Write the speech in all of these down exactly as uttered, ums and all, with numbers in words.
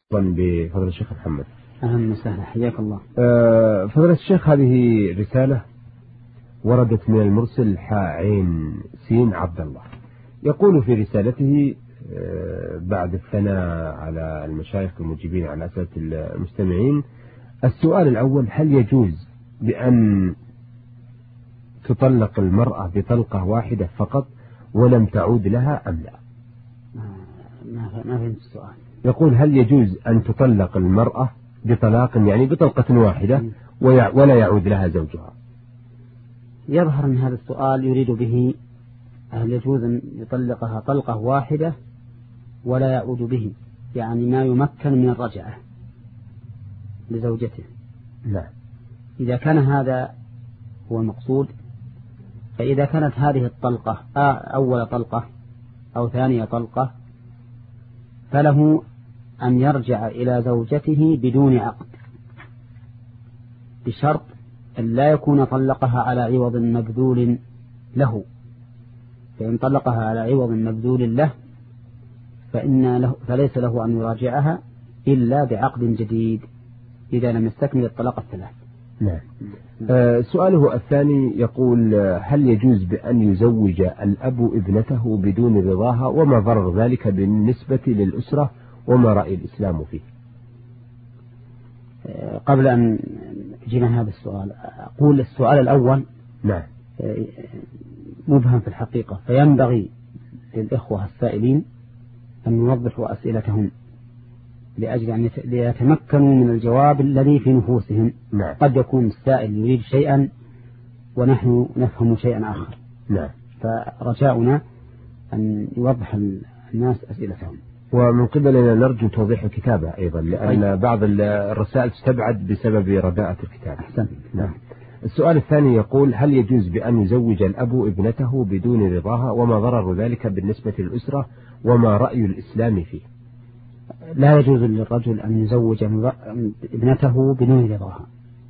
بفضل الشيخ محمد. أهلا وسهلا، حياك الله. أه فضل الشيخ، هذه رسالة وردت من المرسل حاعين سين عبد الله، يقول في رسالته أه بعد الثناء على المشايخ المجيبين على أسئلة المستمعين: السؤال الأول: هل يجوز بأن تطلق المرأة بطلقة واحدة فقط ولم تعود لها أم لا؟ ما ما فهمت السؤال. يقول: هل يجوز أن تطلق المرأة بطلاق يعني بطلقة واحدة ولا يعود لها زوجها؟ يظهر أن هذا السؤال يريد به هل يجوز أن يطلقها طلقة واحدة ولا يعود به، يعني ما يمكن من الرجعة لزوجته. لا. إذا كان هذا هو المقصود، فإذا كانت هذه الطلقة أول طلقة أو ثانية طلقة فله أن يرجع إلى زوجته بدون عقد، بشرط أن لا يكون طلقها على عوض مبذول له. فإن طلقها على عوض مبذول له فإن له فليس له أن يراجعها إلا بعقد جديد إذا لم يستكمل الطلاق الثلاث. نعم. آه سؤاله الثاني يقول: هل يجوز بأن يزوج الأب ابنته بدون رضاها، وما ضرر ذلك بالنسبة للأسرة، وما رأي الإسلام فيه؟ آه قبل أن جينا هذا السؤال أقول السؤال الأول نعم آه مبهم في الحقيقة، فينبغي للإخوة السائلين أن يوضحوا أسئلتهم لأجل أن يتمكنوا من الجواب الذي في نفوسهم. نعم. قد يكون السائل يريد شيئا ونحن نفهم شيئا آخر. نعم. فرجاؤنا أن يوضح الناس أسئلتهم. ومن قبلنا نرجو توضيح الكتابة أيضا، لأن طيب. بعض الرسائل تستبعد بسبب رداءة الكتابة. أحسن. نعم. السؤال الثاني يقول: هل يجوز بأن يزوج الأب ابنته بدون رضاها، وما ضرر ذلك بالنسبة للأسرة، وما رأي الإسلام فيه؟ لا يجوز للرجل أن يزوج ابنته بدون رضاها.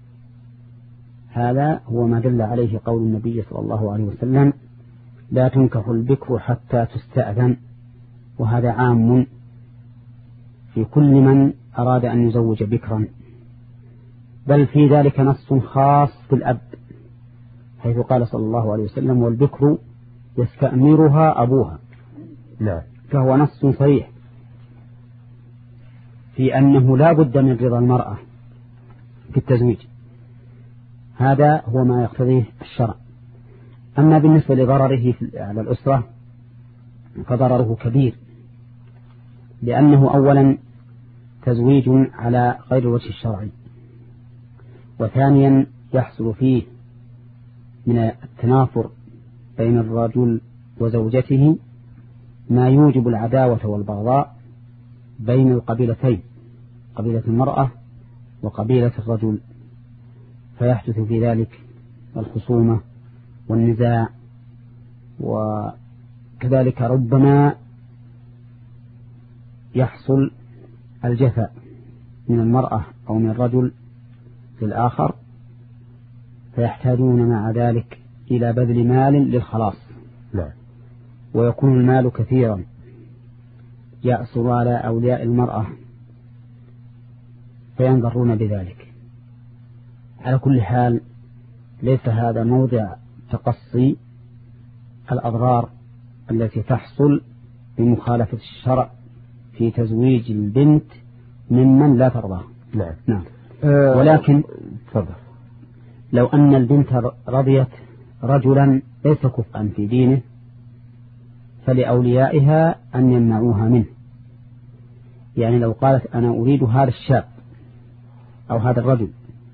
هذا هو ما دل عليه قول النبي صلى الله عليه وسلم: لا تنكح البكر حتى تستأذن. وهذا عام في كل من أراد أن يزوج بكرا، بل في ذلك نص خاص بالأب، حيث قال صلى الله عليه وسلم: والبكر يستأمرها أبوها. نعم. فهو نص صريح في أنه لا بد من رضا المرأة في التزويج. هذا هو ما يقتضيه الشرع. أما بالنسبة لضرره على الأسرة فضرره كبير، لأنه أولا تزويج على غير الوجه الشرعي، وثانيا يحصل فيه من التنافر بين الرجل وزوجته ما يوجب العداوة والبغضاء بين القبيلتين، قبيلة المرأة وقبيلة الرجل، فيحدث في ذلك الخصومة والنزاع، وكذلك ربما يحصل الجفاء من المرأة أو من الرجل للآخر، فيحتاجون مع ذلك إلى بذل مال للخلاص. نعم. ويكون المال كثيرا يأثر على أولياء المرأة فينظرون بذلك. على كل حال ليس هذا موضع تقصي الأضرار التي تحصل بمخالفة الشرع في تزويج البنت ممن لا ترضاه. نعم. نعم. أه ولكن تفضل. لو أن البنت رضيت رجلا ليس كفءا في دينه فلأوليائها أن يمنعوها منه. يعني لو قالت: أنا أريد هذا الشاب أو هذا الرجل،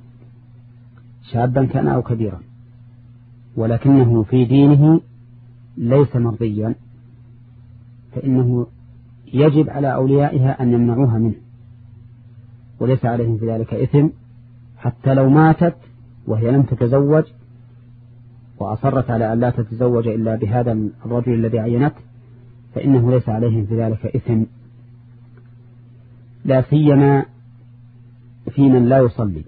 شابا كان أو كبيرا، ولكنه في دينه ليس مرضيا، فإنه يجب على أوليائها أن يمنعوها منه، وليس عليهم في ذلك إثم، حتى لو ماتت وهي لم تتزوج وأصرت على أن لا تتزوج إلا بهذا الرجل الذي عينته، فإنه ليس عليهم في ذلك إثم، لا سيما في من لا يصلي،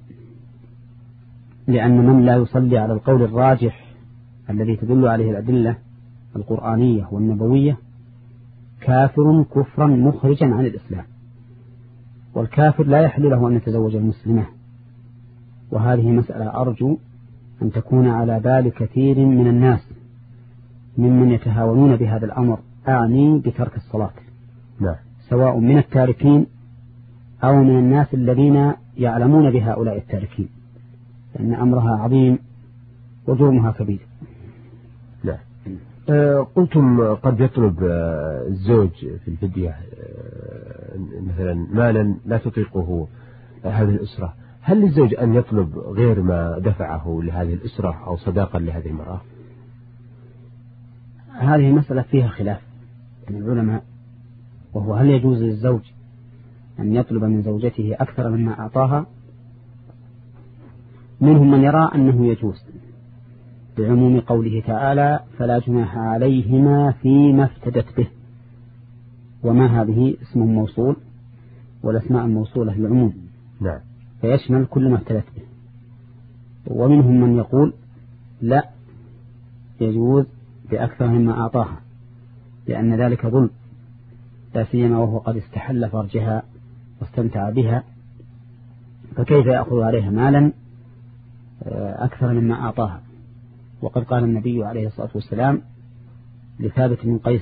لأن من لا يصلي على القول الراجح الذي تدل عليه الأدلة القرآنية والنبوية كافر كفرا مخرجا عن الإسلام. والكافر لا يحل له أن يتزوج المسلمة. وهذه مسألة أرجو أن تكون على بال كثير من الناس ممن يتهاونون بهذا الأمر، أعني بترك الصلاة، نعم. سواء من التاركين أو من الناس الذين يعلمون بهؤلاء التاركين، لأن أمرها عظيم وجرمها كبير. نعم. آه قلتم قد يطلب آه الزوج في الفدية آه مثلا مالا لا تطيقه آه هذه الأسرة، هل للزوج أن يطلب غير ما دفعه لهذه الأسرة أو صداقا لهذه المرأة؟ هذه مسألة فيها خلاف من العلماء، وهو هل يجوز للزوج أن يطلب من زوجته أكثر مما أعطاها. منهم من يرى أنه يجوز بعموم قوله تعالى فلا جناح عليهما فيما افتدت به، وما هذه اسم موصول والأسماء الموصولة للعموم، نعم، فيشمل كل ما افتدت به. ومنهم من يقول لا يجوز بأكثر مما أعطاها، لأن ذلك ظلم، لا سيما وهو قد استحل فرجها واستمتع بها، فكيف يأخذ عليها مالا أكثر مما أعطاها. وقد قال النبي عليه الصلاة والسلام لثابت بن قيس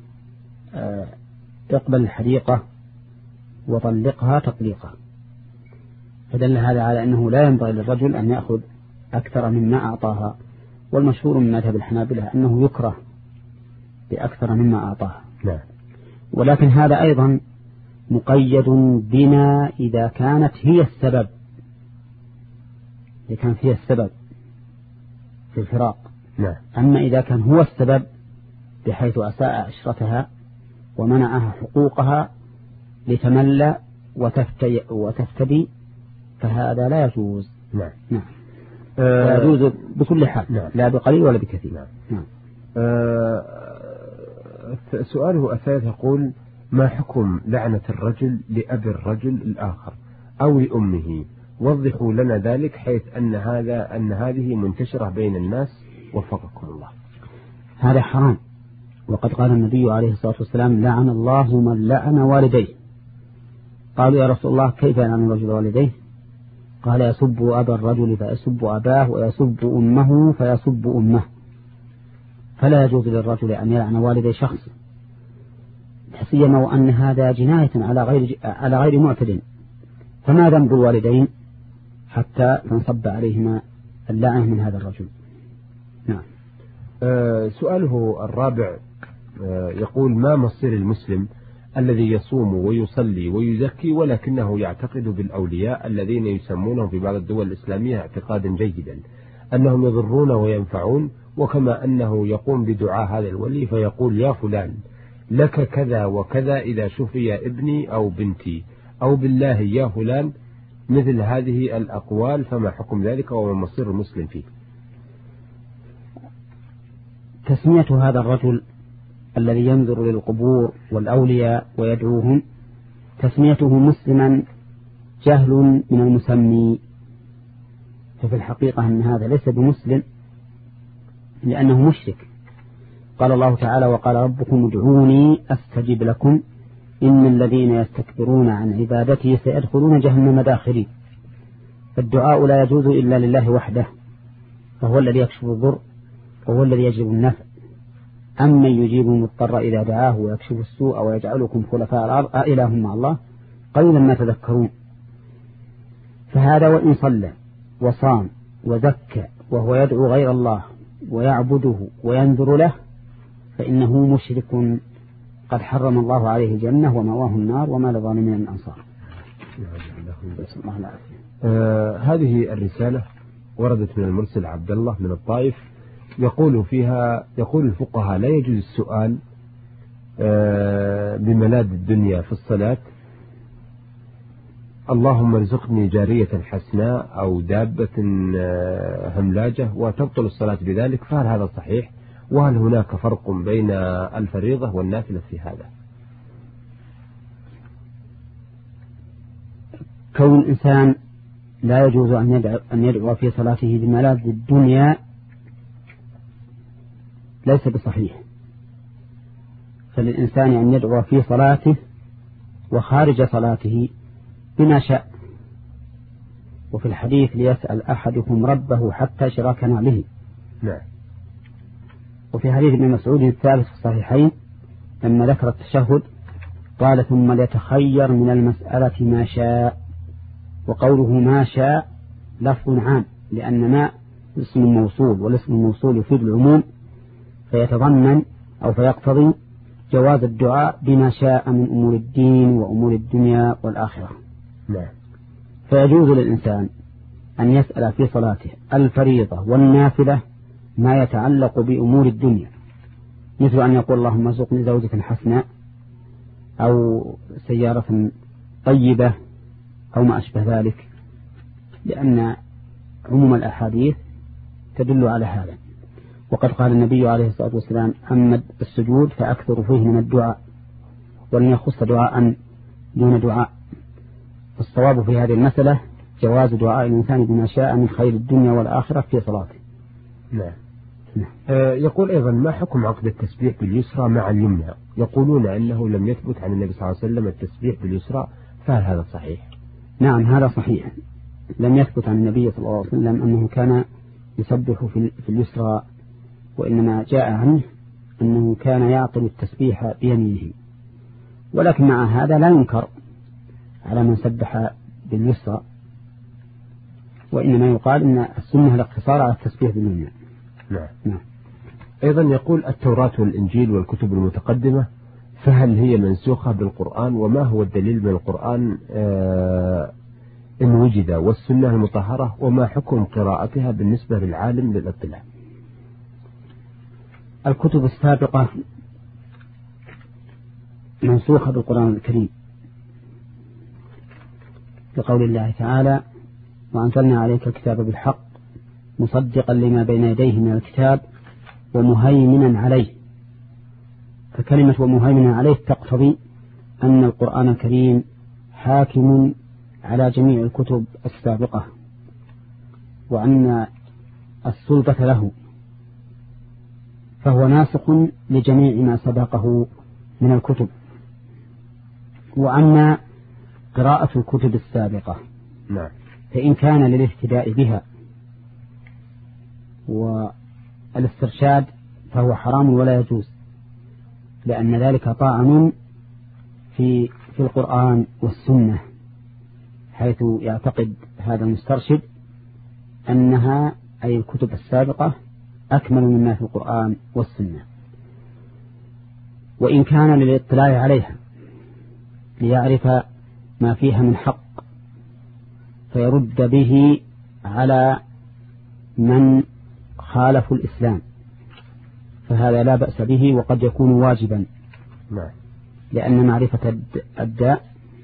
اقبل الحديقة وطلقها تطليقا، فدل هذا على أنه لا ينبغي للرجل أن يأخذ أكثر مما أعطاها. والمشهور من مذهب الحنابلة أنه يكره بأكثر مما أعطاها، نعم. ولكن هذا أيضا مقيد بما إذا كانت هي السبب، إذا كانت هي السبب في الفراق، نعم. أما إذا كان هو السبب بحيث أساء عشرتها ومنعها حقوقها لتملى وتفتي وتفتدي فهذا لا يجوز. نعم. نعم. لا يجوز بكل حال، نعم. لا بقليل ولا بكثير. نعم. نعم. آه سؤاله الثالث يقول ما حكم لعنة الرجل لأب الرجل الآخر أو لأمه؟ وضحوا لنا ذلك حيث أن هذا أن هذه منتشرة بين الناس وفقكم الله. هذا حرام، وقد قال النبي عليه الصلاة والسلام لعن الله من لعن والديه. قالوا يا رسول الله كيف يلعن الرجل والديه؟ قال يسب أبا الرجل فيسب أباه ويسب أمه فيسب أمه. فلا يجوز للرجل أن يلعن والدي شخص، سيما وأن هذا جناية على غير على غير معتد، فما ذنب الوالدين حتى تنصب عليهما اللعنة من هذا الرجل. نعم. آه سؤاله الرابع آه يقول ما مصير المسلم الذي يصوم ويصلي ويزكي ولكنه يعتقد بالأولياء الذين يسمونهم في بعض الدول الإسلامية اعتقادا جيدا أنهم يضرون وينفعون، وكما أنه يقوم بدعاء هذا الولي فيقول يا فلان لك كذا وكذا إذا شفي ابني أو بنتي، أو بالله يا فلان، مثل هذه الأقوال، فما حكم ذلك وما مصير المسلم فيه؟ تسمية هذا الرجل الذي ينظر للقبور والأولياء ويدعوهم تسميته مسلما جهل من المسمي، ففي الحقيقة أن هذا ليس بمسلم لأنه مشرك. قال الله تعالى وقال ربكم ادعوني أستجب لكم إن الذين يستكبرون عن عبادتي سيدخلون جهنم داخرين. فالدعاء لا يجوز إلا لله وحده، فهو الذي يكشف الضر وهو الذي يجلب النفع. أما يجيب المضطر إذا دعاه ويكشف السوء ويجعلكم خلفاء الأرض أإله مع الله قليلا ما تذكرون. فهذا وإن صلى وصام وزكى وهو يدعو غير الله ويعبده وينذر له فإنه مشرك قد حرم الله عليه الجنة ومأواه النار وما للظالمين من أنصار. آه هذه الرسالة وردت من المرسل عبد الله من الطائف، يقول فيها يقول الفقهاء لا يجوز السؤال آه بملاذ الدنيا في الصلاة اللهم ارزقني جارية حسناء أو دابة آه هملاجة وتبطل الصلاة بذلك، فهل هذا صحيح؟ وهل هناك فرق بين الفريضة والنافلة في هذا؟ كون الإنسان لا يجوز أن يدعو, أن يدعو في صلاته بملاذ الدنيا ليس بصحيح، فللإنسان أن يدعو في صلاته وخارج صلاته بما شاء. وفي الحديث ليسأل أحدكم ربه حتى شراك نعله. نعم. وفي حديث ابن مسعود الثالث في الصحيحين لما ذكر التشهد قال ثم ليتخير من المسألة ما شاء. وقوله ما شاء لفظ عام لأن ما اسم موصول، والاسم الموصول يفيد العموم، فيتضمن أو فيقتضي جواز الدعاء بما شاء من أمور الدين وأمور الدنيا والآخرة. نعم. فيجوز للإنسان أن يسأل في صلاته الفريضة والنافلة ما يتعلق بأمور الدنيا، مثل أن يقول اللهم ارزقني زوجة حسنة أو سيارة طيبة أو ما أشبه ذلك، لأن عموم الأحاديث تدل على هذا. وقد قال النبي عليه الصلاة والسلام أما السجود فأكثر فيه من الدعاء، ولن يخص دعاء دون دعاء. الصواب في هذه المسألة جواز دعاء الإنسان بما شاء من خير الدنيا والآخرة في صلاته. نعم. آه يقول أيضا ما حكم عقد التسبيح باليسرى مع اليمنى؟ يقولون أنه لم يثبت عن النبي صلى الله عليه وسلم التسبيح باليسرى، فهل هذا صحيح؟ نعم هذا صحيح. لم يثبت عن النبي صلى الله عليه وسلم أنه كان يسبح في اليسرى، وإنما جاء عنه أنه كان يعقل التسبيح بيمينه. ولكن مع هذا لا ينكر على من سبح باليسرى، وإنما يقال أن السنة الاقتصار على التسبيح باليمنى. نعم. نعم. أيضا يقول التوراة والإنجيل والكتب المتقدمة فهل هي منسوخة بالقرآن؟ وما هو الدليل من القرآن آه إن وجد، والسنة المطهرة، وما حكم قراءتها بالنسبة للعالم للاطلاع؟ الكتب السابقة منسوخة بالقرآن الكريم لقول الله تعالى وأنزلنا عليك الكتاب بالحق مصدقا لما بين يديه من الكتاب ومهيمنا عليه. فكلمة ومهيمنا عليه تقتضي أن القرآن الكريم حاكم على جميع الكتب السابقة، وأن السلطة له، فهو ناسخ لجميع ما سبقه من الكتب. وأما قراءة الكتب السابقة نعم. فإن كان للاهتداء بها والاسترشاد فهو حرام ولا يجوز، لأن ذلك طعن في في القرآن والسنة، حيث يعتقد هذا المسترشد أنها أي الكتب السابقة أكمل مما في القرآن والسنة. وإن كان للاطلاع عليها ليعرف ما فيها من حق فيرد به على من خالفوا الإسلام فهذا لا بأس به، وقد يكون واجبا. نعم. لأن معرفة الداء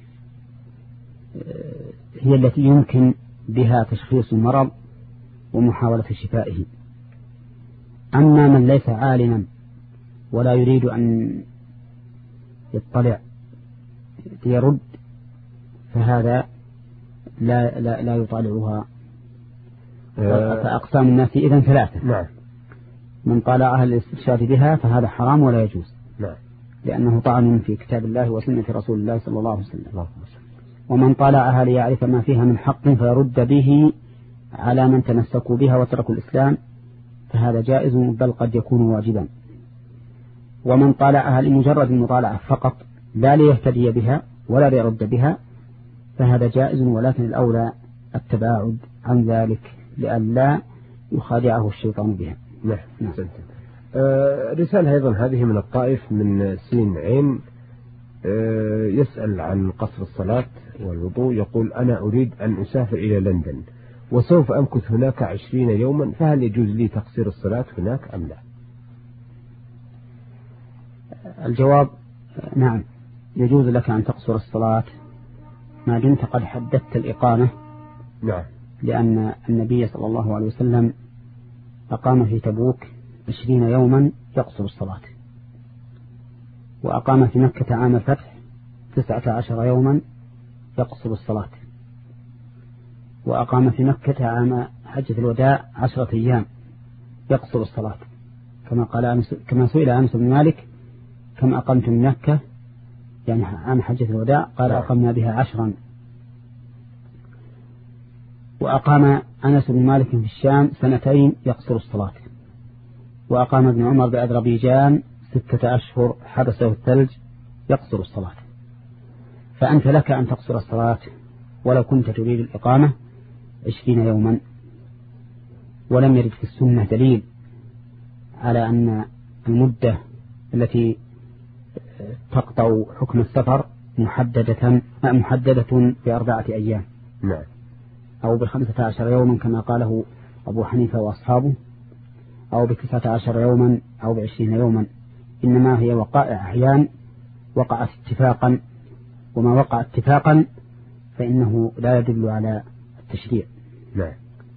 هي التي يمكن بها تشخيص المرض ومحاولة شفائه. أما من ليس عالما ولا يريد أن يطلع ليرد فهذا لا, لا, لا يطالعها. فأقسام الناس إذن ثلاثة. نعم. من طالعها الاسترشاد بها فهذا حرام ولا يجوز. نعم. لأنه طعن في كتاب الله وسنة رسول الله صلى الله عليه وسلم. ومن طالعها ليعرف ما فيها من حق فيرد به على من تمسكوا بها وتركوا الإسلام فهذا جائز بل قد يكون واجبا. ومن طالعها لمجرد المطالعة فقط لا ليهتدي بها ولا ليرد بها فهذا جائز، ولكن الأولى التباعد عن ذلك لئلا يخادعه الشيطان بها. نعم. آه رسالة أيضا هذه من الطائف من سين عين، آه يسأل عن قصر الصلاة والوضوء. يقول أنا أريد أن أسافر إلى لندن وسوف أمكث هناك عشرين يوما، فهل يجوز لي تقصير الصلاة هناك أم لا؟ الجواب نعم، يجوز لك أن تقصر الصلاة ما دمت قد حددت الإقامة. نعم. لأن النبي صلى الله عليه وسلم أقام في تبوك عشرين يوما يقصر الصلاة، وأقام في مكة عام الفتح تسعة عشر يوما يقصر الصلاة، وأقام في مكة عام حجة الوداع عشرة أيام يقصر الصلاة، كما قال أنس كما سئل أنس بن مالك كم أقمت من مكة يعني عام حجة الوداع قال أقمنا بها عشرا وأقام أنس بن مالك في الشام سنتين يقصر الصلاة، وأقام ابن عمر بأذربيجان ستة أشهر حبسه الثلج يقصر الصلاة. فأنت لك أن تقصر الصلاة ولو كنت تريد الإقامة عشرين يوما، ولم يرد في السنة دليل على أن المدة التي تقطع حكم السفر محددة محددة بأربعة أيام نعم أو بخمسة عشر يوما كما قاله أبو حنيفة وأصحابه، أو بتسعة عشر يوما أو بعشرين يوما، إنما هي وقائع أحيان وقعت اتفاقا، وما وقع اتفاقا فإنه لا يدل على التشريع. نعم.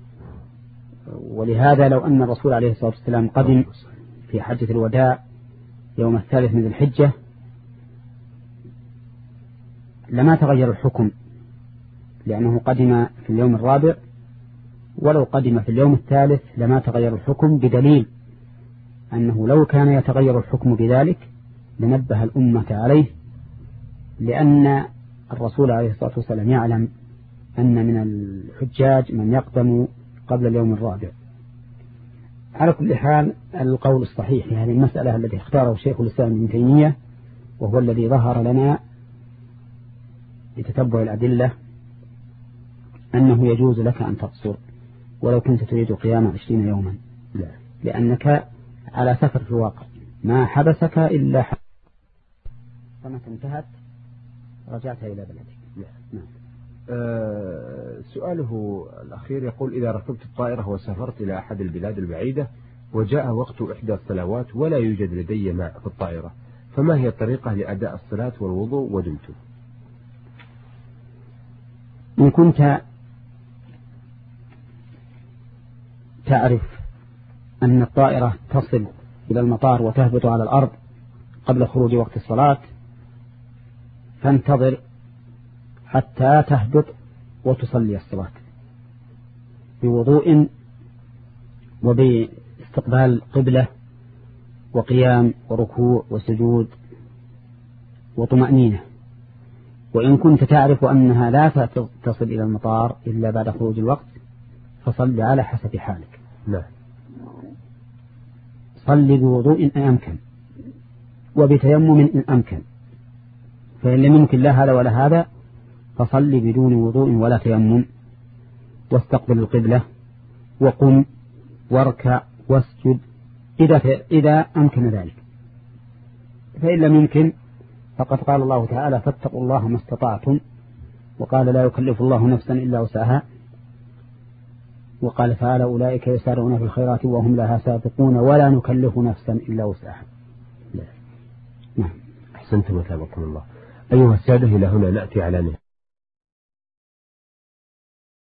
ولهذا لو أن الرسول عليه الصلاة والسلام قدم في حجة الوداع يوم الثالث من الحجة لما تغير الحكم، لأنه قدم في اليوم الرابع، ولو قدم في اليوم الثالث لما تغير الحكم، بدليل أنه لو كان يتغير الحكم بذلك لنبه الأمة عليه، لأن الرسول عليه الصلاة والسلام يعلم أن من الحجاج من يقدم قبل اليوم الرابع. على كل حال القول الصحيح في هذه المسألة الذي اختاره شيخ الإسلام ابن تيمية، وهو الذي ظهر لنا بتتبع الأدلة، أنه يجوز لك أن تقصر ولو كنت تريد قيام عشرين يوما، لأنك على سفر في الواقع ما حبسك إلا حبسك، فمتى انتهت رجعت إلى بلدك. نعم. أه سؤاله الأخير يقول: إذا ركبت الطائرة وسافرت إلى أحد البلاد البعيدة وجاء وقت إحدى الصلوات ولا يوجد لدي ماء في الطائرة، فما هي الطريقة لأداء الصلاة والوضوء ودمت؟ إن كنت تعرف أن الطائرة تصل إلى المطار وتهبط على الأرض قبل خروج وقت الصلاة، فانتظر حتى تهبط وتصلي الصلاة بوضوء وباستقبال قبلة وقيام وركوع وسجود وطمأنينة. وإن كنت تعرف أنها لا تصل إلى المطار إلا بعد خروج الوقت فصل على حسب حالك. لا. صل بوضوء إن أمكن وبتيمم إن أمكن، فإن لم يمكن لا هذا ولا هذا فصل بدون وضوء ولا تيمم، واستقبل القبلة وقم واركع واسجد إذا, إذا أمكن ذلك. فإن لم يمكن فقد قال الله تعالى: فاتقوا الله ما استطعتم، وقال: لا يكلف الله نفسا إلا وسعها، وقال تعالى: أولئك يسارعون في الخيرات وهم لها سابقون ولا نكلف نفسا إلا وسعها. نعم. أحسنتم وثابكم الله. أيها السادة، إلى هنا نأتي على نهاية